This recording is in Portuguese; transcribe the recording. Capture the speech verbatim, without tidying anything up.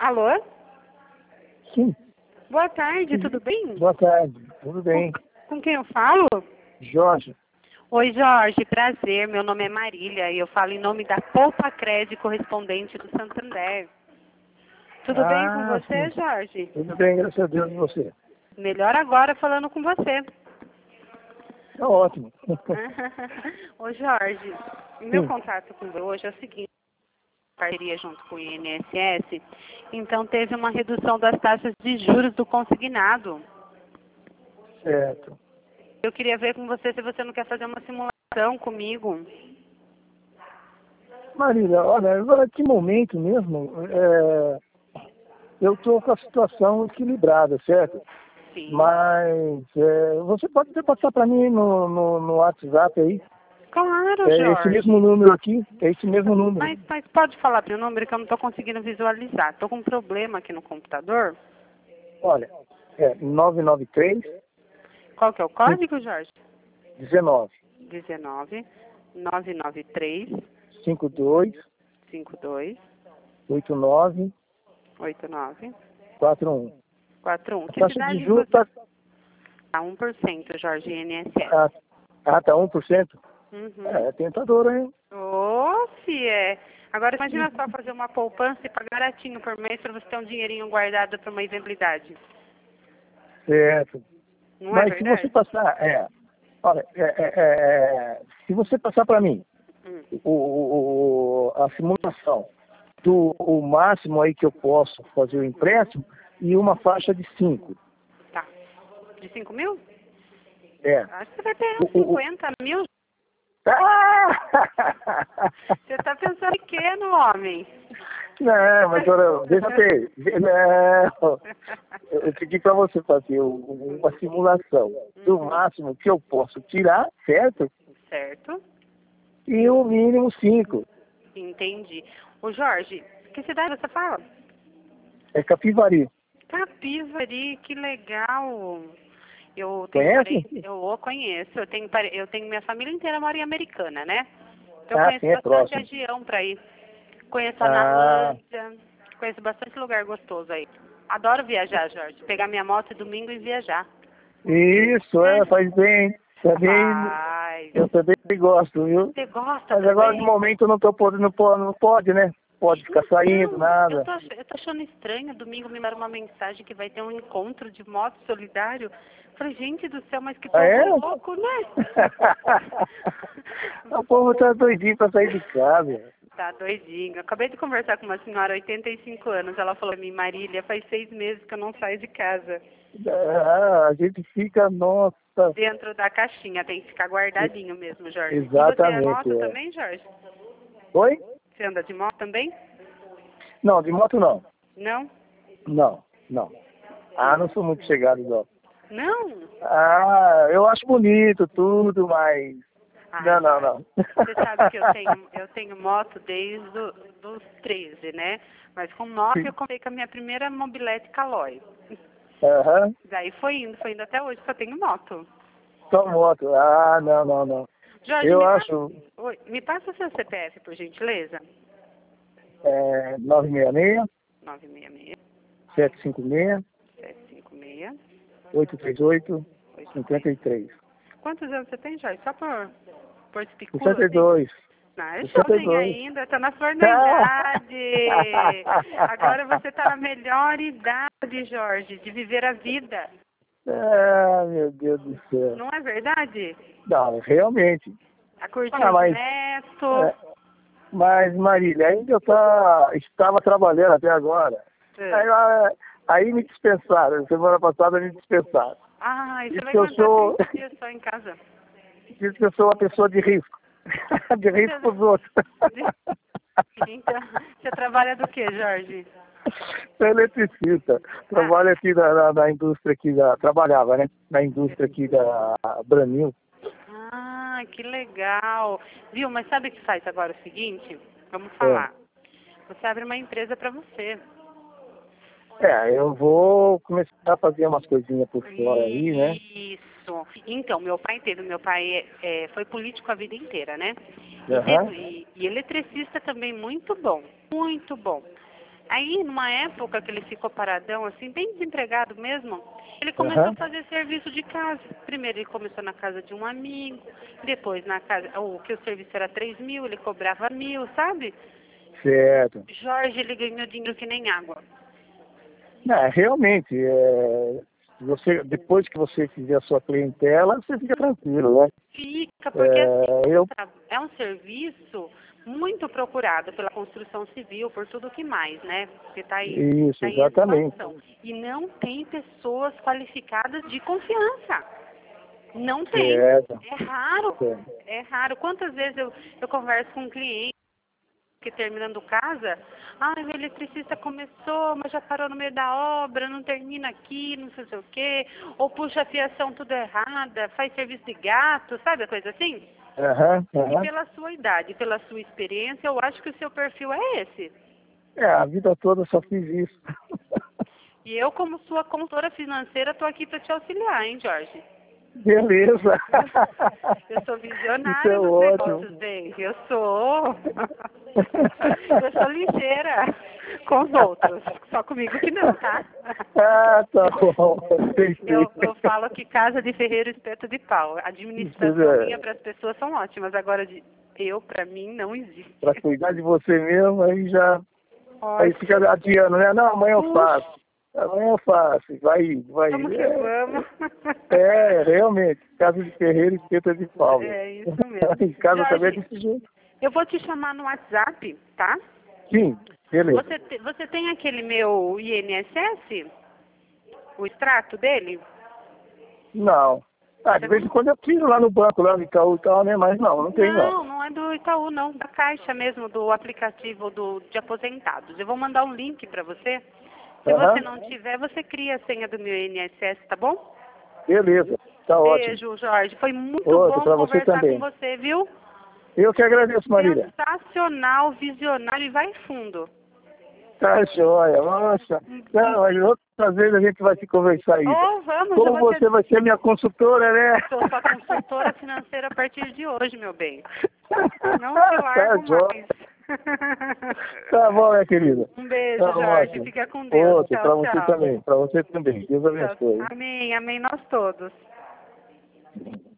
Alô? Sim. Boa tarde, tudo bem? Boa tarde, tudo bem? Com, com quem eu falo? Jorge. Oi, Jorge, prazer. Meu nome é Marília e eu falo em nome da Poupa Crédito, correspondente do Santander. Tudo bem com Ah, você, sim. Jorge? Tudo bem, graças a Deus, e você? Melhor agora falando com você. Tá ótimo. Ô, Jorge, o meu Sim, contato com você hoje é o seguinte. Parceria junto com o I N S S, então teve uma redução das taxas de juros do consignado. certo. Eu queria ver com você se você não quer fazer uma simulação comigo. Marília, olha, agora que momento mesmo, é, eu estou com a situação equilibrada, certo? Sim. Mas é, você pode até passar para mim no, no, no WhatsApp aí. Claro, É esse Jorge. mesmo número aqui, é esse mesmo número. Mas, mas pode falar meu número que eu não estou conseguindo visualizar. Estou com um problema aqui no computador. Olha, é nove nove três, Qual que é o código, Jorge? dezenove, dezenove, nove nove três, cinquenta e dois, cinquenta e dois, oitenta e nove, oitenta e nove, quarenta e um. quarenta e um. A Que taxa cidade de juros você... está Ah, um por cento, Jorge, I N S S. ah, ah, tá um por cento? Uhum. É, é tentador, hein? Ô, se é. Agora imagina só fazer uma poupança e pagar baratinho por mês para você ter um dinheirinho guardado para uma eventualidade. Certo. Não é Mas se você verdade? passar, é, olha, é, é, é, se você passar para mim Hum. o, o, o- a simulação do o máximo aí que eu posso fazer o empréstimo e uma faixa de cinco. Tá. De cinco mil? É. Acho que você vai ter O, o, o... cinquenta mil. Ah! Você tá pensando pequeno, homem. Não, mas olha, veja bem, não, eu pedi para você fazer um- uma simulação do Uhum. máximo que eu posso tirar, certo? Certo. E o mínimo cinco. Entendi. Ô, Jorge, que cidade você fala? É Capivari. Capivari, que legal. Eu tenho Conhece? parente, eu o conheço, eu tenho, pare- eu tenho minha família inteira mora em Americana, né? Então eu Ah, conheço sim, é bastante próximo. região para ir. Conheço a Ah, Analândia, conheço bastante lugar gostoso aí. Adoro viajar, Jorge. Pegar minha moto domingo e viajar. isso, é, É. faz bem. Também, Ai, eu também gosto, viu? você gosta Mas agora de também? momento eu não tô podendo, não pode, não pode, né? Pode ficar saindo, Então, eu nada. tô, ach- eu tô achando estranho. Domingo me mandaram uma mensagem que vai ter um encontro de moto solidário. Falei, gente do céu, mas que Ah, povo é? louco, né? O povo tá doidinho pra sair de casa. Tá doidinho. Eu acabei de conversar com uma senhora, oitenta e cinco anos. Ela falou pra mim, Marília, faz seis meses que eu não saio de casa. Ah, a gente fica, nossa. Dentro da caixinha, tem que ficar guardadinho mesmo, Jorge. E você é Exatamente, moto é. também, Jorge? Oi? Você anda de moto também? Não, de moto não. Não? Não, não. Ah, não sou muito chegado, não. Não? Ah, eu acho bonito tudo, mas... Ai, Não, não, Jorge, não. você sabe que eu tenho, eu tenho moto desde o- dos treze, né? Mas com nove eu comprei com a minha primeira mobilete Caloi. Aham. Daí foi indo, foi indo até hoje, só tenho moto. Só moto. Ah, não, não, não. Jorge, Eu me passa, acho oi, me passa o seu C P F, por gentileza. é, nove seis seis, nove seis seis, sete cinco seis, sete cinco seis, oito três oito, oito cinco três. três. Quantos anos você tem, Jorge? Só por, por espicua, sessenta e assim? dois. Não, é sessenta e jovem dois. ainda, tá na flor da idade. Agora você tá na melhor idade, Jorge, de viver a vida. Ah, meu Deus do céu. Não é verdade? Não, realmente. A curtir Ah, os mas, netos. é, mas Marília, ainda eu tá, estava trabalhando até agora. Aí, É. ah, aí me dispensaram. Semana passada me dispensaram. Ai, você Diz vai que eu aguentar sou, trinta dias só em casa. diz que eu sou uma pessoa de risco. De risco para os outros. Então, você trabalha do que, Jorge? Sou eletricista. Ah, Trabalho aqui na, na, na indústria aqui da. Trabalhava, né? Na indústria aqui da Branil. ah, que legal. Viu, mas sabe o que faz agora o seguinte? Vamos É. falar. Você abre uma empresa para você. É, eu vou começar a fazer umas coisinhas por fora aí, né? Isso. Então, meu pai teve, meu pai é, foi político a vida inteira, né? E, Aham. teve, e, e eletricista também muito bom, muito bom. Aí, numa época que ele ficou paradão, assim, bem desempregado mesmo, ele começou Aham. a fazer serviço de casa. Primeiro ele começou na casa de um amigo, depois na casa, o que o serviço era três mil, ele cobrava mil, sabe? Certo. Jorge, ele ganhou dinheiro que nem água. É, realmente, é, você, depois que você fizer a sua clientela, você fica tranquilo, né? Fica, porque assim, É, eu, é um serviço muito procurado pela construção civil, por tudo que mais, né? Porque está aí, isso, tá em exatamente. expansão. E não tem pessoas qualificadas de confiança. Não tem. Certo. É raro. Certo. É raro. Quantas vezes eu, eu converso com um cliente que terminando casa, ah, o eletricista começou, mas já parou no meio da obra, não termina aqui, não sei o quê, ou puxa a fiação tudo errada, faz serviço de gato, sabe a coisa assim? Aham, E aham. pela sua idade, pela sua experiência, eu acho que o seu perfil é esse. É, a vida toda eu só fiz isso. E eu, como sua consultora financeira, estou aqui para te auxiliar, hein, Jorge? Beleza. Eu sou Isso visionária é nos ótimo. negócios, bem. Eu sou. Eu sou ligeira com os outros. Só comigo que não, tá? Ah, tá bom. Eu, Entendi. eu falo que casa de ferreiro espeto de pau. A administração minha para as pessoas são ótimas. Agora, de, eu, para mim, não existe. Para cuidar de você mesmo, aí já. Aí Ótimo. fica adiando, né? Não, amanhã eu Puxa, faço. Amanhã eu faço. Vai, vai. vamos que É, vamos. é, realmente. Casa de ferreiro, espeta de pau. É isso mesmo. Em casa também é Jorge, desse jeito. eu vou te chamar no WhatsApp, tá? Sim, beleza. Você, te- você tem aquele meu I N S S? O extrato dele? Não. Ah, de vez em quando eu tiro lá no banco, lá no Itaú e tal, né? Mas não, não tem não. Não, não é do Itaú, não. Da Caixa mesmo, do aplicativo do, de aposentados. Eu vou mandar um link para você. Se Aham. você não tiver, você cria a senha do meu I N S S, tá bom? Beleza. Tá ótimo. Beijo, Jorge. Foi muito Outro bom pra você conversar também. com você, viu? Eu que agradeço, Marília. Sensacional, visionário e vai fundo. Tá joia, nossa. Não, mas outras vezes a gente vai se conversar aí. Oh, vamos, Como já vou você ter... vai ser minha consultora, né? Sou sua consultora financeira a partir de hoje, meu bem. Não te Tá largo joia. mais. Tá bom, minha querida. Um beijo, Tá Jorge. ótimo. Fica com Deus. Outro, Tchau, pra você tchau. também. Pra você também. Deus Tchau. abençoe. Amém, amém nós todos.